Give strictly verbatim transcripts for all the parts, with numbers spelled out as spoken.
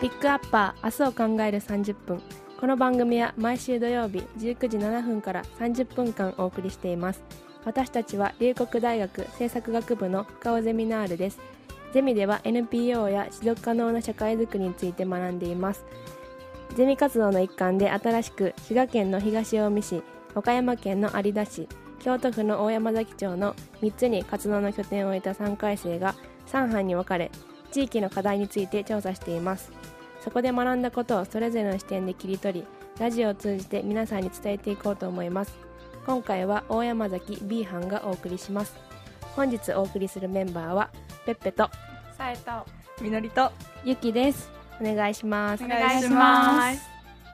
ピックアッパー明日を考えるさんじゅっぷん。この番組は毎週土曜日じゅうくじななふんからさんじゅっぷんかんお送りしています。私たちは龍谷大学政策学部の深尾ゼミナールです。ゼミでは エヌピーオー や持続可能な社会づくりについて学んでいます。ゼミ活動の一環で新しく滋賀県の東近江市、岡山県の有田市、京都府の大山崎町のみっつに活動の拠点を得たさんかい生がさん班に分かれ、地域の課題について調査しています。そこで学んだことをそれぞれの視点で切り取り、ラジオを通じて皆さんに伝えていこうと思います。今回は大山崎 B 班がお送りします。本日お送りするメンバーはペッペとさえとみのりとゆきです。お願いします。 お願いします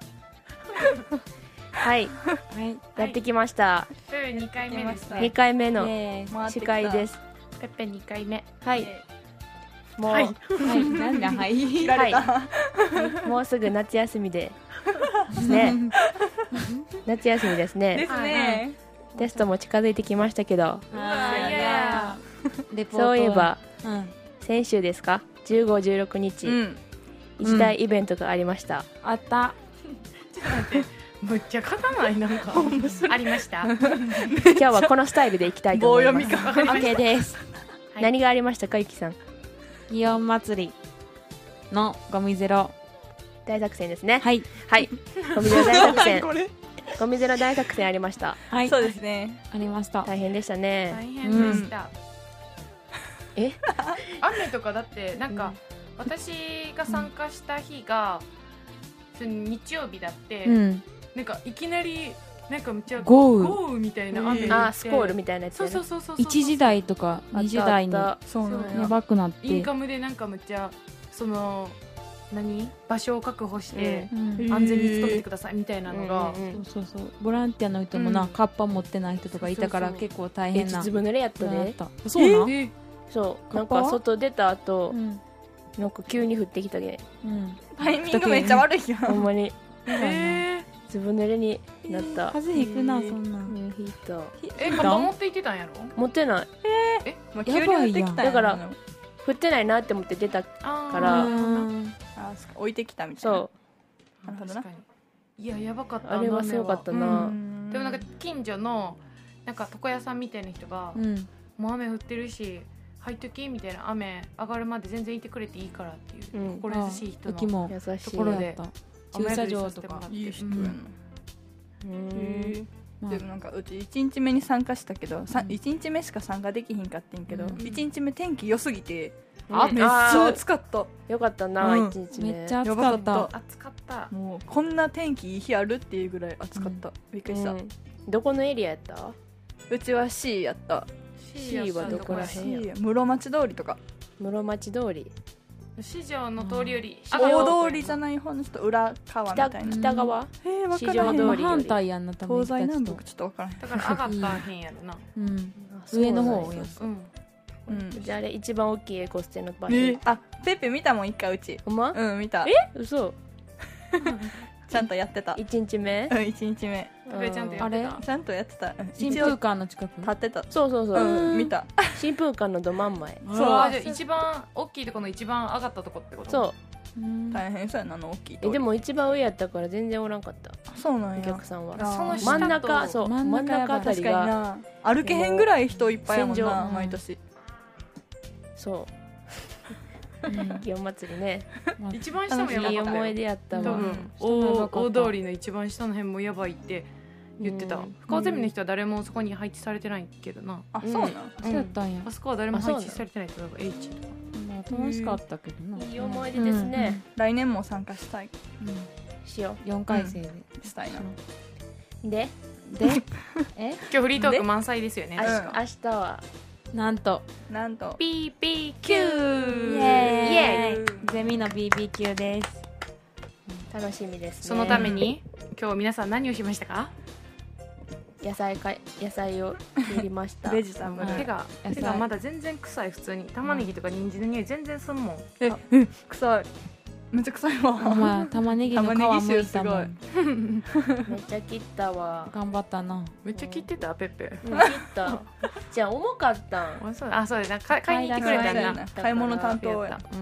はい、 はい、 やってきました。 ペッペにかいめですね。 にかいめの司会です。 ペッペにかいめ。 はい。もう、 はい、 はい、 なんだ、はい、 はい、もうすぐ夏休みでですね。夏休みですね。 ですね。 テストも近づいてきましたけど、 うわいやいやそういえば、 うん、 先週ですか、じゅうご、じゅうろくにち、うん、一大イベントがありました。 あった。ちょっと待って、むっちゃ書かない、なんかありました。 今日はこのスタイルでいきたいと思います。 棒読みか。 OK です、はい、何がありましたか、ゆきさん。 イオン祭りのゴミゼロ大作戦ですね。 はい、 はい、ゴミゼロ大作戦ゴミゼロ大作戦ありました。 はい、 そうですね、 ありました。 大変でしたね。 大変でした、 うん、え雨とかだってなんか、うん、私が参加した日が、うん、日曜日だって、うん、なんかいきなりなんかめっちゃ豪雨豪雨みたいな雨で、 あースコールみたいなやつ、ね、 そうそうそうそういちじ台とかにじ台にやばくなって、 インカムでなんかめっちゃその何場所を確保して、 うん、 安全に努めてくださいみたいなのが、 うんうん、そうそうそう、ボランティアの人もな、うん、カッパ持ってない人とかいたから結構大変な。 ずぶ濡れやったで。 そうなん、 えー、そうなんか外出た後、うん、なんか急に降ってきたで、 うん、タイミングめっちゃ悪いやんほんまにえーずぶ濡れになった。 風邪ひくな、そんな。うん、 ひいた。 え、カッパ持って行ってたんやろ？ 持ってない。 えー、 え、まあ、急に降ってきたんや。 だから降ってないなって思って出たから、 ああ、置いてきたみたいな。そう。なるほどな。 いや、やばかった。 あれはすごかったな。 でもなんか近所のなんか床屋さんみたいな人が、うん、もう雨降ってるし入っときみたいな、雨上がるまで全然いてくれていいからっていう、うん、心優しい人の優しいところで。 駐車場とかいい人やな。へえ。でもなんかうちいちにちめに参加したけど、いちにちめしか参加できひんかってんけど、いちにちめ天気良すぎて、あ、めっちゃ暑かった。 よかったな、いちにちめ。 めっちゃ暑かった。 暑かった。 もうこんな天気いい日あるっていうぐらい暑かった。びっくりした。 どこのエリアやった？ うちは C やった。 C はどこら辺や？ 室町通りとか。 室町通り。 市場の通りより大通りじゃない方の人、裏側みたいな。 北側？ えー、分からへん。 真反対やんな、多分。 東西南北ちょっと分からへん。 だから上がったへんやるな。 うん。上の方や。 うん。じゃああれ一番大きいエコステの場所。 あ、ペッペ見たもん一回うち。 ほんま？ うん、見た。 え？嘘。 ちゃんとやってた。 一日目？ うん、一日目。 ちゃんとやってた。 ちゃんとやってた。 新風館の近く立ってた。 そうそうそう。 うん、見た。 新風館のど真ん前。 そう。じゃあ一番大きいところの一番上がったとこってこと？ そう。 大変そうやな、の大きい。 え、でも一番上やったから全然おらんかった。 そうなんや。 お客さんは。 その真ん中、そう、真ん中あたりが歩けへんぐらい人いっぱいやもんな、毎年。 そう。祇園祭りね、 一番下もやばかったよ。いい思い出やったわ。 大通りの一番下の辺もやばいって言ってた。深尾ゼミの人は誰もそこに配置されてないけどな。 あ、そうなん？ そうやったんや。 あそこは誰も配置されてないと。H とか。 楽しかったけどな。 いい思い出ですね。 来年も参加したい。 しよう。よんかい生でしたいな。 ででえ？今日フリートーク満載ですよね。 明日はなんとなんとビービーキュー、 イエーイ、ゼミの ビービーキューです。 楽しみですね。 そのために今日皆さん何をしましたか？ 野菜か野菜を切りました。 ベジタブル。 手が手がまだ全然臭い。普通に玉ねぎとか人参の匂い全然すんもん。 え、え、臭い。めっちゃ臭いわ。 お前玉ねぎの皮むいたもん。 めっちゃ切ったわ。 頑張ったな。 めっちゃ切ってたペッペ。 切った。じゃあ重かったん。 あ、そうだな。買いに行ってくれたんだ。 買い物担当や。 う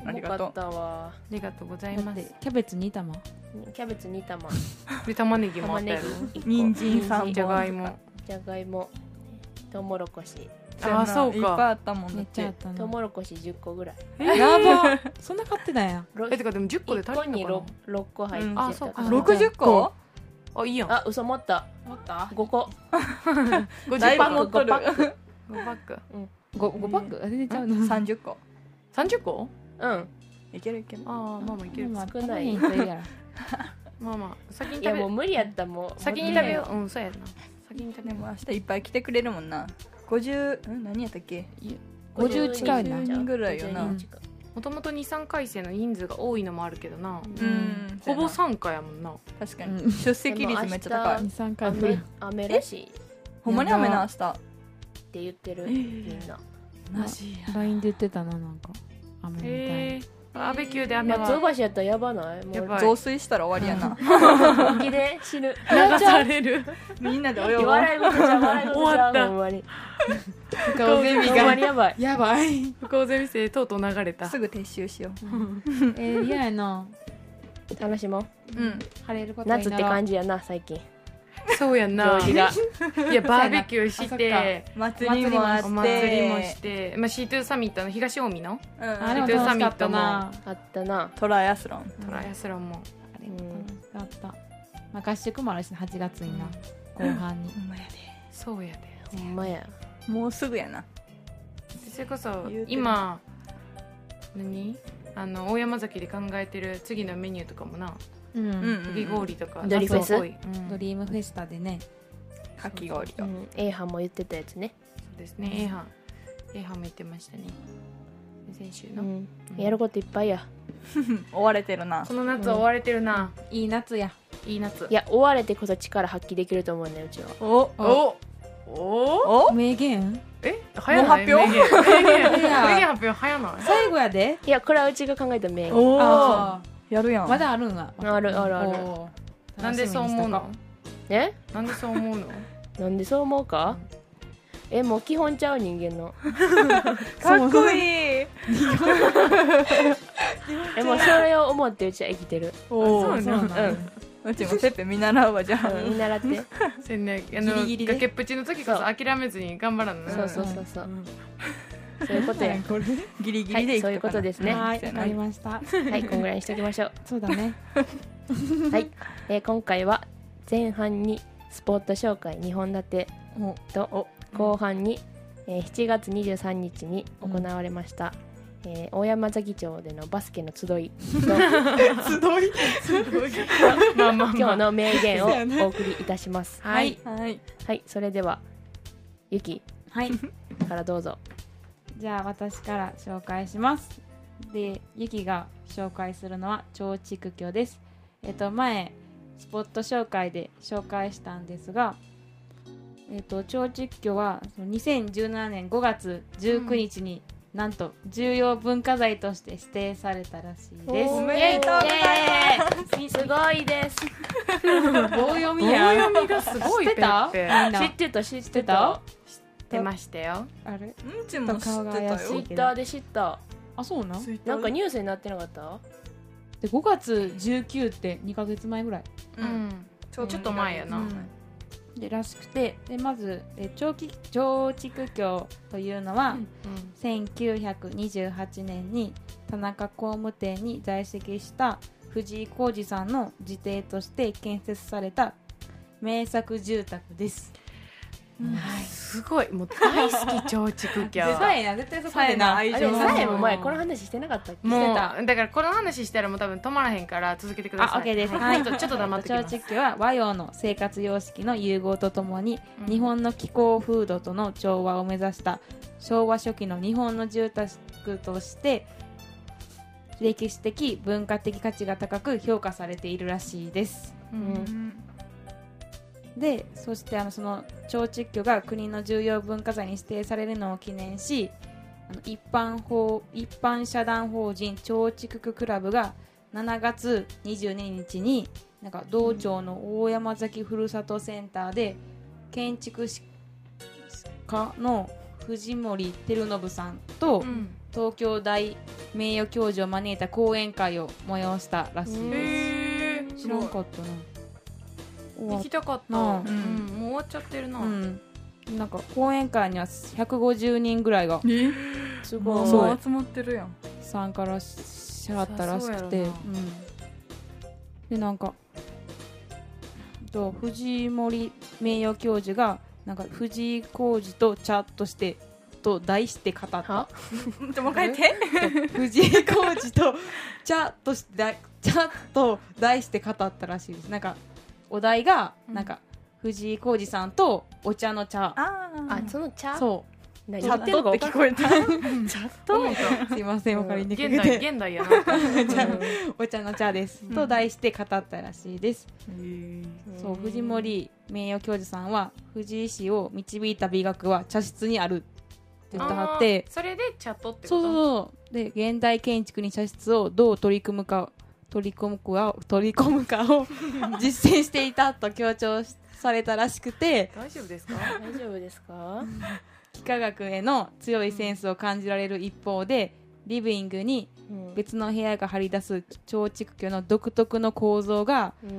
ありがとう。 重かったわ。 ありがとうございます。 キャベツに玉キャベツに玉、 で玉ねぎもあったやろ。 人参さんぼん、 じゃがいも。 じゃがいも、トウモロコシ、 あ、そうか。 いっぱいあったもん。 めっちゃあったトウな。 モロコシじゅっこぐらい。 やばそんな買ってたんや。 え、てかでもじゅっこで足りいっこにるのかろっこ入ってうんた。 あそうかなろくじゅっこ？ な。あ、いいやん。 あ、嘘持った。 持ったごこ。 ごじゅだいっパック。 ぶ持っとる。 ごパック。 ごごパックあ全然ちゃうの。 さんじゅっこ。 さんじゅっこ？ うん。 いけるいける。 ああ、まあまあいける。 まあ少ない食べへん人いるやろ。 まあまあ先にいや食べもう無理やったもう。 先に食べよう。うん、そうやな。先に食べよでも明日いっぱい来てくれるもんな。ごじゅう、ん何やったっけ？ ごじゅう近いなごじゅうにんぐらいよなごじゅうにん近い。 う。もともとに、さんかい生の人数が多いのもあるけどな。 うん。 ほぼ参加やもんな。 確かに。 うん出席率めっちゃ高い。 に、さんかい来雨る。 雨らしいっほんまに雨な明日。 て言ってるみんな。 マジや。 ラインで言ってたな、なんか。雨みたいへえ。バーベキューで雨松尾は橋やったらやばない？もうやばい増水したら終わりやな。 本気で死ぬ。 流される。 みんなで泳ごう。 笑い事じゃ笑い事じゃ終わったほんまに。 顔ゼミほんまがにやばい。 やばい。 不幸ゼミ生とうとう流れた。 すぐ撤収しよえー、嫌やな。 楽しもう。 う。うん。 晴れること夏って感じ。 じやな最近。 そうやんな。 行事が。 いや、バーベキューしあそて、 祭りもあって。 お祭りもして、まあ、シーツー サミットの東近江のうん。 あれもリトル楽しかったサミットもな。 あったな。 トライアスロン。 トライアスロンも。 あれも楽しかった。まあ合宿もあるし、はちがつにな。後半に。 ほんまやそうやで。 ほんまや。 で。もうすぐやな。 それこそ言うてる今何あの大山崎で考えてる次のメニューとかもな、 うん。 うんかき氷とかドリフェス夏っぽい、うんドリームフェスタでね。 かき氷を。 うん。A 班も言ってたやつね。 そうですね、A 班 A 班も言ってましたね先週の、 うん。やることいっぱいや。 追われてるなこ。の夏は追われてるな、 いい夏や。 いい夏いや追われてこそ力発揮できると思うねうちは。 おおおお名言え早ないもう発表名言名言いや名言発表早ない最後やで。 いやこれはうちが考えた名言。 おあやるやん。 まだあるんわ。 あるあるある。 おーなんでそう思うの？ え？ なんでそう思うの？ なんでそう思うか？えもう基本ちゃう人間の。 かっこいい。 えもうそれを思ってうちは生きてる。 おそうなのうん。 うちもペッペ見習うわじゃあ。 うん見習って。 せんねあのギリギリで崖っぷちの時こそ諦めずに頑張らなそうそうそうそう。そういうことや。 これ。 ギリギリではいそういういくことですね。ははい、わかりました。 いこんぐらいにしときましょう。 そうだね。 はい、えー今回は前半にスポット紹介にほん立ておと後半に、えーしちがつにじゅうさんにちに行われました、えー大山崎町でのバスケの集いのまあまあまあ今日の名言をお送りいたします。 はいはい。 はい、それではゆきはい。 からどうぞ。 じゃあ私から紹介します。で、ゆきが紹介するのは長竹居です。えっと前スポット紹介で紹介したんですが、えっと長竹居はそのにせんじゅうななねんごがつじゅうくにちに、なんと重要文化財として指定されたらしいです。 おめでとうございます。すごいです。 棒読みや。 棒読みがすごい知ってたペッペみんな知ってた知って知ってたた。 出ましたよあれうんちも知って顔が怪たよしい。 ツイッターで知った。 あ、そうなんなんかニュースになってなかった？ でごがつじゅうくにちってにかげつまえぐらいうんちょっと前やな、 うんでらしくて、でまずえ長崎長竹居というのは、せんきゅうひゃくにじゅうはちねんに田中工務店に在籍した藤井浩二さんの自邸として建設された名作住宅です。 すごいもう大好き長竹家はさえな絶対そこさえなでなあ愛情のれさえも前この話してなかったっけ？ もしてたうだからこの話したらもう多分止まらへんから続けてください。 あ OK ですはい、ちょっとちょっと黙ってきます。 長竹家は和洋の生活様式の融合とともに、 うん日本の気候風土との調和を目指した昭和初期の日本の住宅として歴史的文化的価値が高く評価されているらしいです。 ううんんでそしてあのその長竹居が国の重要文化財に指定されるのを記念し、あの一般法一般社団法人長竹居クラブがしちがつにじゅうににちになんか道庁の大山崎ふるさとセンターで建築士家の藤森照信さんと、 うん東京大名誉教授を招いた講演会を催したらしいです。 へ知らんかったな。 行きたかった、うんうん、もう終わっちゃってるな、うん、 なんか講演会にはひゃくごじゅうにんぐらいがすごいそう集まってるやん参加しはったらしくて、うん、でなんかと藤森名誉教授がなんか藤井浩二とチャットしてと題して語った。ちょっともう一回言って藤井浩二とチャットしてチャット題して語ったらしいです。なんかお題がなんか、うん、藤井浩二さんとお茶の茶。 ああ、その茶。 そう。 チャットって聞こえた。チャット。すいません、わかりにくくて。 現代現代やな。 お茶の茶です、うん、と題して語ったらしいです。そう藤森名誉教授さんは藤井氏を導いた美学は茶室にあるって言ってはって、 それでチャットってこと。 そうそうで現代建築に茶室をどう取り組むか。取り込むか取り込むかを実践していたと強調されたらしくて大丈夫ですか大丈夫ですか幾何学への強いセンスを感じられる一方でリビングに別の部屋が張り出す長築居の独特の構造が、うん、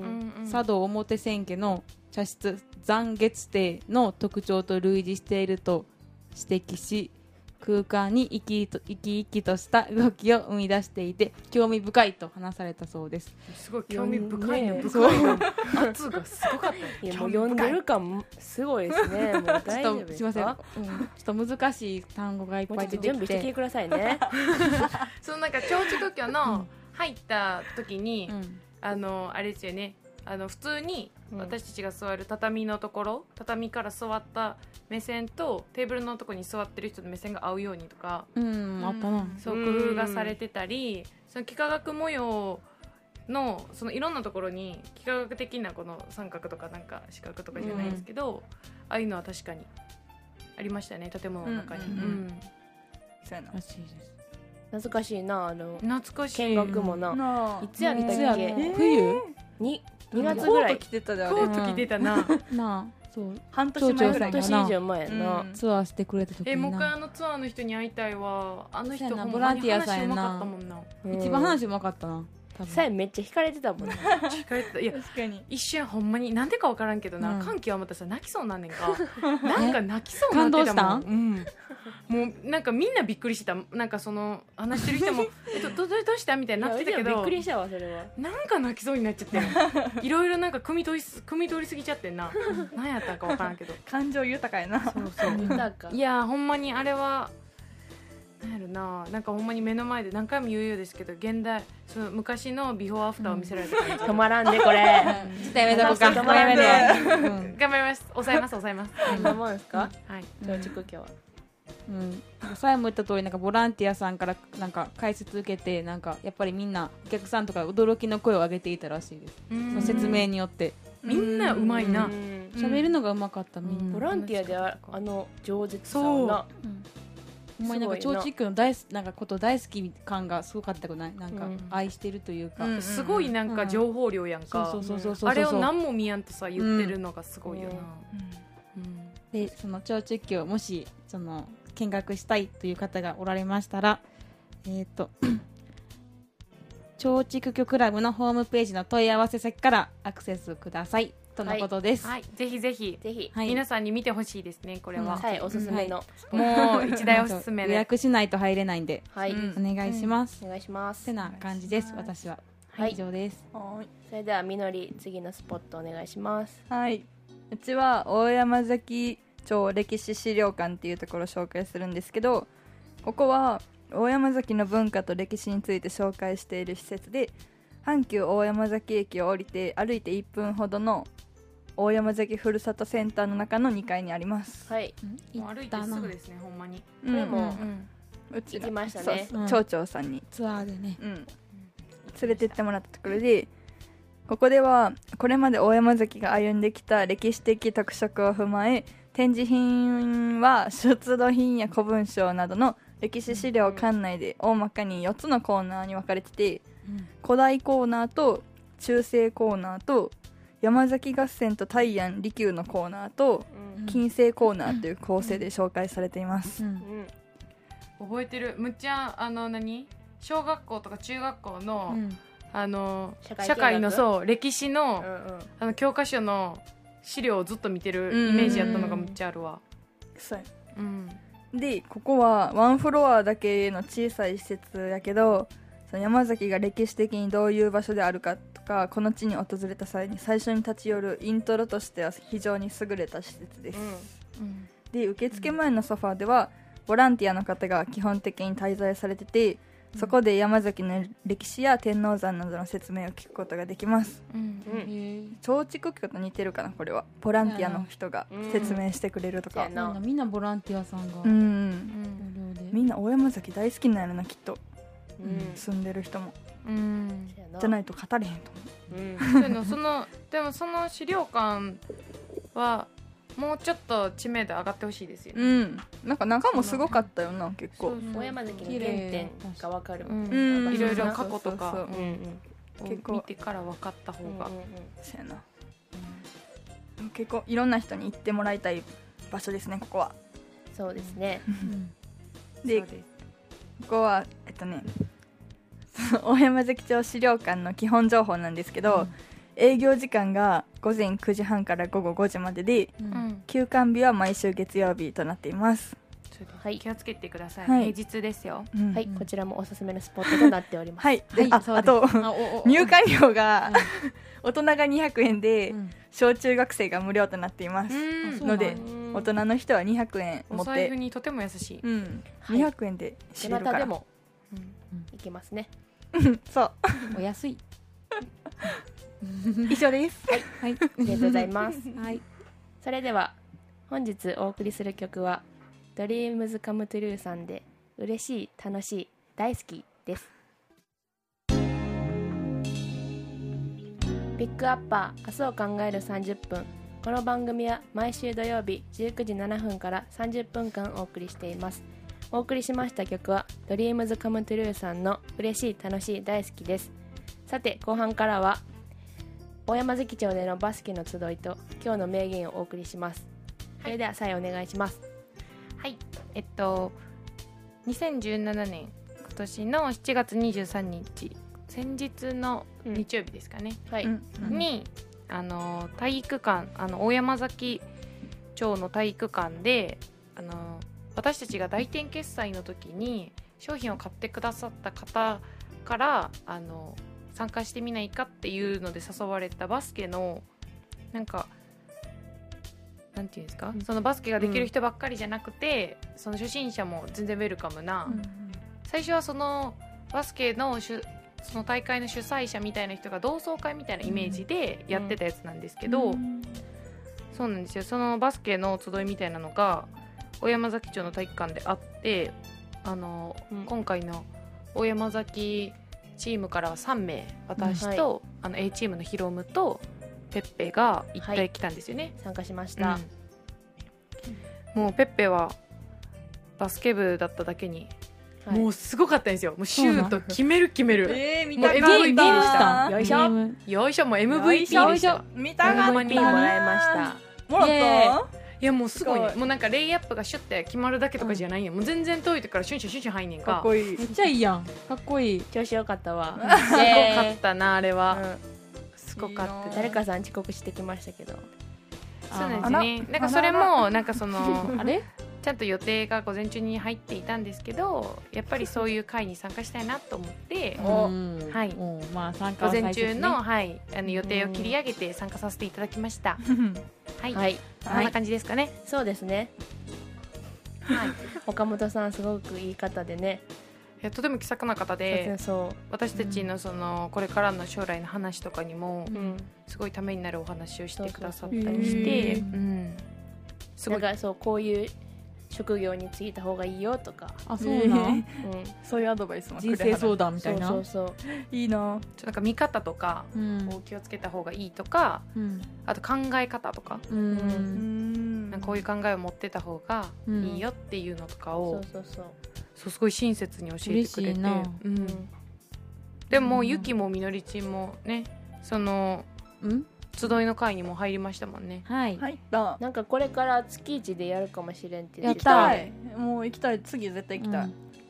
茶道表千家の茶室残月亭の特徴と類似していると指摘し空間に生き生き生きとした動きを生み出していて興味深いと話されたそうです。 すごい興味深いの、ね、深いの圧がすごかった。 いやもう読んでる感すごいですね。もう大丈夫ですか。 すいません、うん、ちょっと難しい単語がいっぱい出てきて準備してきてくださいね。 そのなんか長築居の入った時に、うん、あのあれですよね、あの普通に私たちが座る畳のところ、畳から座った目線とテーブルのところに座ってる人の目線が合うようにとか、 うん、あったな。 そう工夫がされてたり、その幾何学模様のそのいろんなところに幾何学的なこの三角とかなんか四角とかじゃないですけど、うん、ああいうのは確かにありましたね、建物の中に。うんうんうん、 そうやな。 らしいです。 懐かしいな、あの懐かしい見学もな、なあいつやったっけ、 えー、冬ににがつぐらいコート着てたであれ。 コート着てたな。 なあそう半年前ぐらい半年以上前やな、 うん、ツアーしてくれた時にな。 えもう一回あのツアーの人に会いたいわ。あの人ほんボランティアさんやな。 話うまかったもんな、 うん、一番話うまかったな。 さえめっちゃ惹かれてたもんね。 惹かれてた。いや確かに一瞬ほんまになんでか分からんけどな、うん、歓喜はまたさ泣きそうなんねんか。なんか泣きそうになってたもん。うん、もうなんかみんなびっくりしてた。なんかその話してる人もえどどどうしたみたいになってたけど、 びっくりしたわそれは。 なんか泣きそうになっちゃっていろいろなんか汲み取り汲み取りすぎちゃってんな。何やったんか分からんけど感情豊かやな。 そうそういやほんまにあれはなんやろな、なんかほんまに目の前で何回も言うようですけど現代その昔のビフォーアフターを見せられた感じ、 うん、止まらんでこれちょっとやめとこうか。 止まらんで、 うん、頑張ります。抑えます抑えます。 こんなもんですか、 うん、はい長築居は。 うん、さえも言った通りなんかボランティアさんからなんか解説受けてなんかやっぱりみんなお客さんとか驚きの声を上げていたらしいです。その説明によってみんなうまいな。 喋るのがうまかったみんな。 ボランティアで あ, あの饒舌さをな。 ほんまになんか長築居の大なんかこと大好き感がすごかったくない？なんか愛してるというか、 うん、すごいなんか情報量やんか。あれを何も見やんとさ言ってるのがすごいよな。 うんうん、でその長築居もしその見学したいという方がおられましたら、えっと長築居クラブのホームページの問い合わせ先からアクセスくださいとのことです。 はい、はい、ぜひぜひぜひ、 はい、皆さんに見てほしいですね。これは、 うん、はい、おすすめの、 うん、もう一大おすすめで予約しないと入れないんで、 はい、 うん、お願いします、 うん、お願いします。 ってな感じです。私は、はい、以上です。 はい、それではみのり次のスポットお願いします。 はい、うちは大山崎町歴史資料館っていうところを紹介するんですけど、ここは大山崎の文化と歴史について紹介している施設で、阪急大山崎駅を降りて歩いていっぷんほどの大山崎ふるさとセンターの中のにかいにあります。 はい、 もう歩いてすぐですね。ほんまにこれも、 うんうん、うち行きましたね。 そうそう、町長さんにツアーでね、 うん、連れてってもらったところで、ここではこれまで大山崎が歩んできた歴史的特色を踏まえ、展示品は出土品や古文書などの歴史資料館内で大まかによっつのコーナーに分かれてて、うん、古代コーナーと中世コーナーと山崎合戦と大安利休のコーナーと、うん、近世コーナーという構成で紹介されています、うんうん、覚えてる。むっちゃあの何小学校とか中学校の、 うん、 あの社会見学社会のそう歴史の、 うんうんあの教科書の資料をずっと見てるイメージやったのがめっちゃあるわ。 そううんでここはワンフロアだけの小さい施設やけど、その山崎が歴史的にどういう場所であるかとか、この地に訪れた際に最初に立ち寄るイントロとしては非常に優れた施設です、 うんで受付前のソファーではボランティアの方が基本的に滞在されてて、そこで山崎の歴史や天王山などの説明を聞くことができます。 うんうんへー松竹居と似てるかな、これはボランティアの人が説明してくれるとか、 うんなんかみんなボランティアさんがうん、 うん無料でみんな大山崎大好きなんやろな、きっとうん住んでる人も、 うんそうやなじゃないと語れへんと思うんそういうのそのでもその資料館はもうちょっと知名度上がってほしいですよう。 ね。 うんなんか中もすごかったよな、結構。 大山崎の原点が分かるうんうんいろいろ過去とかそうそううんうんを結構見てから分かった方が、 うんうんうんそうやな、結構いろんな人に行ってもらいたい場所ですね、ここは。 そうですねうんでそうですここはえっとね大山崎町資料館の基本情報なんですけど、 うん営業時間がごぜんくじはんからごごごじまでで、 うんうん休館日は毎週月曜日となっています、 そうですはい気をつけてください、 はい平日ですよ。 うんはい、こちらもおすすめのスポットとなっております。 はい、ではいそうああとですあおお入館料が大人がにひゃくえんで、 うん小中学生が無料となっています、 うんそうのでうん大人の人はにひゃくえん持お財布って、 にとても優しい、 うんはいにひゃくえんで知どれるからなたでもうん行けますね。 そうお安い以上ですはいありがとうございます。 はいそれでは本日お送りする曲は Dreams Come True さんで嬉しい、楽しい、大好きです。ピックアッパー明日を考えるさんじゅっぷん。この番組は毎週土曜日じゅうくじななふんからさんじゅっぷんかんお送りしています。お送りしました曲は Dreams Come True さんの嬉しい、楽しい、大好きです。さて後半からは大山崎町でのバスケの集いと今日の名言をお送りします。それではさえお願いします。 はいえっとにせんじゅうななねん今年のしちがつにじゅうさんにち先日の日曜日ですかね、 はい、 うんにあの体育館あの大山崎町の体育館であの私たちが来店決済の時に商品を買ってくださった方からあの参加してみないかっていうので誘われたバスケのなんかなんていうんですか、そのバスケができる人ばっかりじゃなくて、その初心者も全然ウェルカムな、最初はそのバスケの主その大会の主催者みたいな人が同窓会みたいなイメージでやってたやつなんですけど、そうなんですよ。そのバスケの集いみたいなのが大山崎町の体育館であって、あの、 うん今回の大山崎チームからはさんめい私と、あの A チームのヒロムとペッペが一体来たんですよね、 参加しました。 うんもうペッペはバスケ部だっただけに、 はいもうすごかったんですよ。もうシュート決める決めるえー、見もうたかったエムブイピー でしたよいしょゲームよいしょもう エムブイピー でした。 見たかったエムブイピー もらいました。 もらっイエたいやもうすごいねすごいもうなんかレイアップがシュッて決まるだけとかじゃないんよ、もう全然遠いとこからシュンシュンシュンシュン入んねんか。 かっこいいめっちゃいいやんかっこいい調子よかったわ。 すごかったなあれは、 うんすごかったです。 誰かさん遅刻してきましたけど。 そうなんですあね。なんかそれもなんかそのあれちゃんと予定が午前中に入っていたんですけど、やっぱりそういう会に参加したいなと思っておうんはいおまあ参加午前は大切ね中の、はい、あの予定を切り上げて参加させていただきました。はい、 はい、 こんな感じですかね。 そうですね。 はい、い岡本さんすごくいい方でね。 やとても気さくな方で、 そ私たちのそのこれからの将来の話とかにもう。うん。 すごいためになるお話をしてくださったそうそうそうりして、 へーうん、すごいなんかそうこういう職業に就いた方がいいよとか。 あそうなんうん。 そういうアドバイスもくれ人はる生相談みたそいうなそうそう。 いいなちょっとなんか見方とかうんを気をつけた方がいいとか、 うんあと考え方とか、 ううんんなんかこういう考えを持ってた方がいいよっていうのとかそをう、そうそう。 そうすごい親切に教えてくれ嬉していなううんん。 でも、 うんゆきもみのりちんもねそのうん集いの会にも入りましたもんね。 はい入ったなんかこれから月一でやるかもしれんって言行きってた。 たいもう行きたい次絶対行きたい、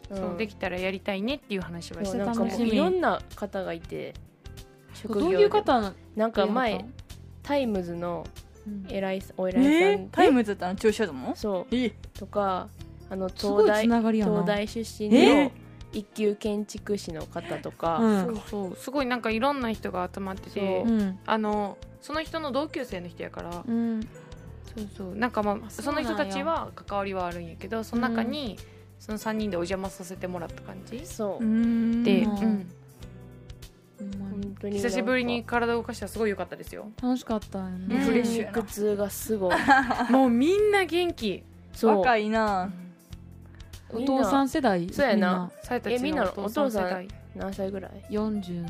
うん、そうできたらやりたいねっていう話はしてた。 なんかもういろんな方がいて、 職業でどういう方なんか前タイムズの偉い、うん、お偉いさん、えー、 タイムズってあの駐車場もそう、 えー、 とかあの東大東大出身の一級建築士の方とか、 うん、そうそうすごいなんかいろんな人が集まってて、うん、あのその人の同級生の人やから、うん、そうそうなんかまあその人たちは関わりはあるんやけど、その中にそのさんにんでお邪魔させてもらった感じ。 そうで、うん、本当に久しぶりに体を動かしたらすごい良かったですよ。 楽しかったよね。 リフレッシュ苦痛がすごいもうみんな元気。 そう若いな、 うん、お父さん世代。 そうやな。 えみんなお父さん何歳ぐらい？ よんじゅう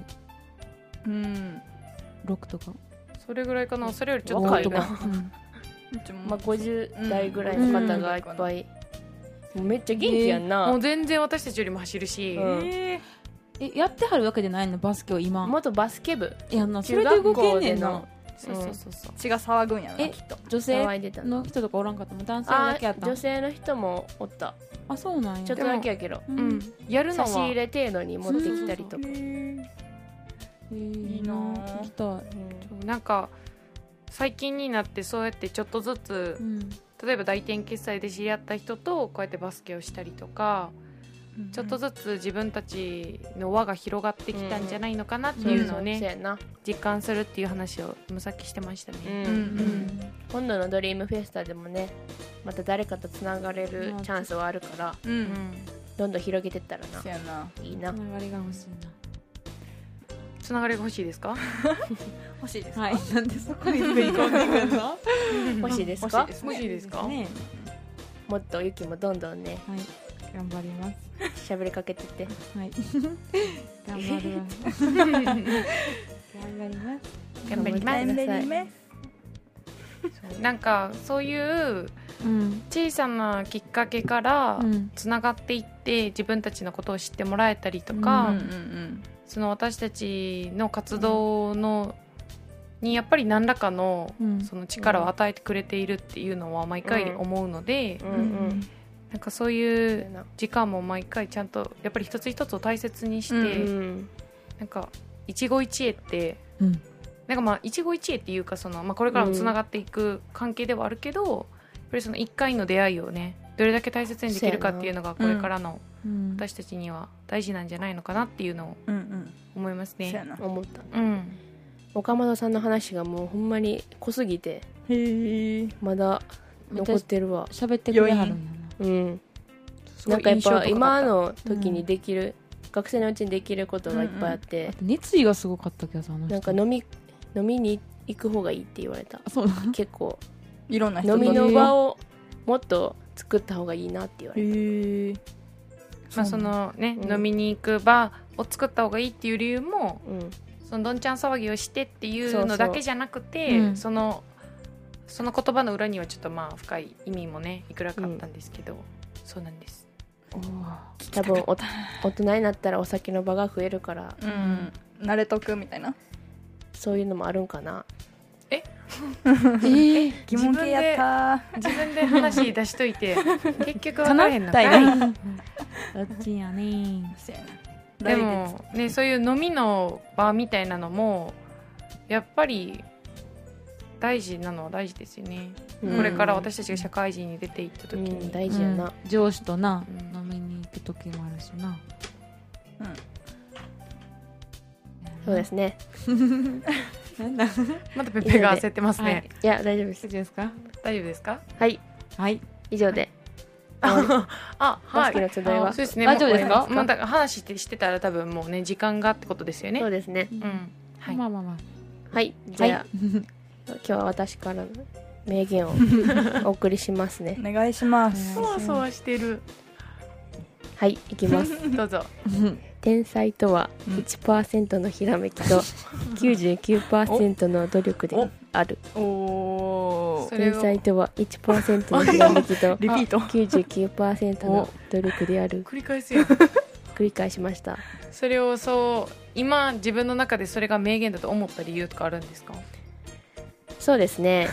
ろくとかそれぐらいかな。それよりちょっと若いな、うん、 まあごじゅう代ぐらいの方がいっぱい、うん、もうめっちゃ元気やんな、 えー、もう全然私たちよりも走るし、うん、 えー、えやってはるわけじゃないの？バスケを今元バスケ部いやな、それで動けんねんな。 そうそうそうそう、 血が騒ぐんやな。 えきっと女性の人とかおらんかったもん。男性だけやった。 女性の人もおった。 あ、そうなんや。 ちょっとだけやけど、 うん、やるのは差し入れ程度に持ってきたりとか。 いいなぁ。行きたい、 うん、なんか最近になってそうやってちょっとずつ、うん、例えば大店決済で知り合った人とこうやってバスケをしたりとか、うん、ちょっとずつ自分たちの輪が広がってきたんじゃないのかなっていうのをね、うん、実感するっていう話をさっきしてましたね、うんうんうん、 今度のドリームフェスタでもねまた誰かとつながれるチャンスはあるから、うんうん、どんどん広げてったらな、いいな。 つながりが欲しいな。 つながりが欲しいですか？ 欲しいですか？ はい、なんでそこに食い込んでくるの？ 欲しいですか？ 欲しいですか？ ね、もっとゆきもどんどんね、 はい、頑張ります。 喋りかけてて、 はい、頑張るわ。頑張ります。 頑張ります。頑張ります。なんかそういう小さなきっかけからつながっていって自分たちのことを知ってもらえたりとか、うんうんうん、その私たちの活動のにやっぱり何らかのその力を与えてくれているっていうのは毎回思うので、うんうんうん、なんかそういう時間も毎回ちゃんとやっぱり一つ一つを大切にして、うんうん、なんか一期一会って、うん、なんかまあ一期一会っていうかその、まあ、これからもつながっていく関係ではあるけど、うん、やっぱりその一回の出会いをねどれだけ大切にできるかっていうのがこれからの私たちには大事なんじゃないのかなっていうのを思いますね、 うんうん、思った、うん、岡本さんの話がもうほんまに濃すぎてへまだ残ってるわ。 喋ってくれはるんやな、 うん、なんかやっぱ今の時にできる、うん、学生のうちにできることがいっぱいあって、うんうん、あと熱意がすごかったけどさ、あの人なんか飲み飲みに行く方がいいって言われた。 そう結構いろんな人飲みの場をもっと作った方がいいなって言われた。へまあそのね、うん、飲みに行く場を作った方がいいっていう理由も、うん、そのどんちゃん騒ぎをしてっていうのだけじゃなくて、そうそう、そのその言葉の裏にはちょっとまあ深い意味もねいくらかあったんですけど、うん、そうなんです。 多分お大人になったらお酒の場が増えるから、 うん、慣れとくみたいな、 そういうのもあるんかな。 ええー、疑問系やった自分で話出しといて結局分からへんのかい。 どっちやね。 でもね、そういう飲みの場みたいなのもやっぱり大事なのは大事ですよね、うん、これから私たちが社会人に出ていった時に、うん、 大事やな、うん、 上司とな、うん、飲みに行く時もあるしな、うん、 そうですねなんだまたペペが焦ってますね、はい、 いや大丈夫です。 大丈夫ですか？ 大丈夫ですか？ はい、 はい、 以上でああ、 バスケの集いは、 はい、そうですね。 大丈夫ですか？ また話してしてたら多分もうね時間がってことですよね。 そうですね、 うん、 はい、まあまあまあはいじゃあ、はい、今日は私からの名言をお送りしますね。 お願いします。 そわそわしてる。 はい、いきますどうぞ。 天才とは いちパーセント のひらめきと きゅうじゅうきゅうパーセント の努力である。 お天才とは いちパーセント のひらめきとリピートきゅうじゅうきゅうパーセント の努力である。 繰り返すよ繰り返しました。 それをそう今自分の中でそれが名言だと思った理由とかあるんですか？ そうですね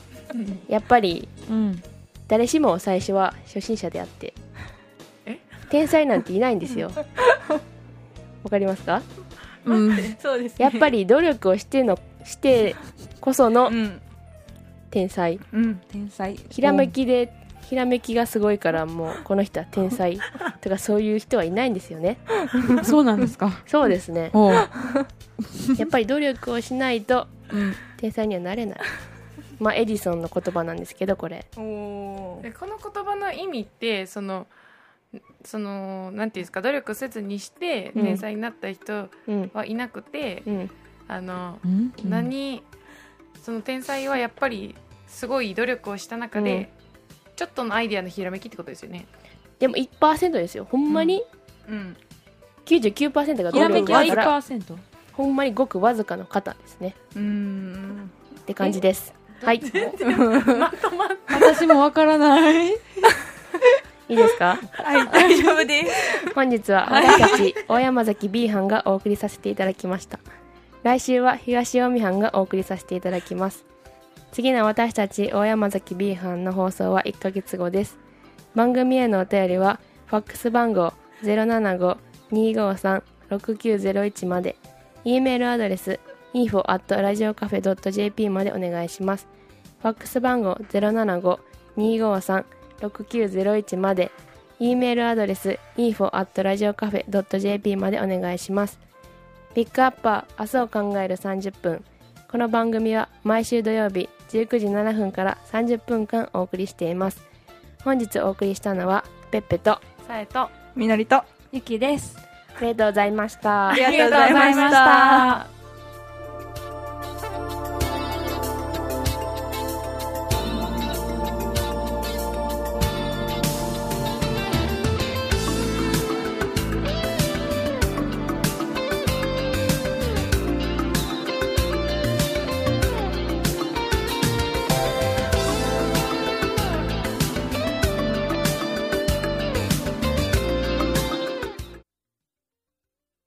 やっぱり、うん、誰しも最初は初心者であって天才なんていないんですよ。わかりますか？ うん、 そうですね。 やっぱり努力をしてのしてこそのうん天才、 うん、 天才。 ひらめきでひらめきがすごいからもうこの人は天才とかそういう人はいないんですよね。 そうなんですか。 そうですね。 おう、 やっぱり努力をしないとうん、 天才にはなれない。まあエジソンの言葉なんですけど、これおーでこの言葉の意味ってそのそのなんていうんですか、努力せずにしてうん天才になった人うんはいなくて、 うんあのうん、 何その天才はやっぱりすごい努力をした中で、 うんちょっとのアイデアのひらめきってことですよね。 でも いちパーセント ですよ。ほんまにうんきゅうじゅうきゅうパーセント が努ひらめきは力だから、 いちパーセント。 ほんまにごくわずかの方ですねうーんって感じです。はい、い私もわからない。 いですか？ はい大丈夫です本日は私たち大山崎 B 班がお送りさせていただきました。来週は東近江班がお送りさせていただきます。次の私たち大山崎 B 班の放送はいっかげつごです。番組へのお便りはファックス番号 ゼロななご にーごーさん ろくきゅうゼロいち まで、 E メールアドレス インフォ アット ラジオカフェ ドット ジェーピー までお願いします。ファックス番号 ゼロななご にーごーさん ろくきゅうゼロいち まで、 E メールアドレス インフォ アット ラジオカフェ ドット ジェーピー までお願いします。ピックアッパー明日を考えるさんじゅっぷん。この番組は毎週土曜日じゅうくじななふんからさんじゅっぷんかんお送りしています。本日お送りしたのはペッペとさえとみのりとゆきです。 ありがとうございました。 ありがとうございました。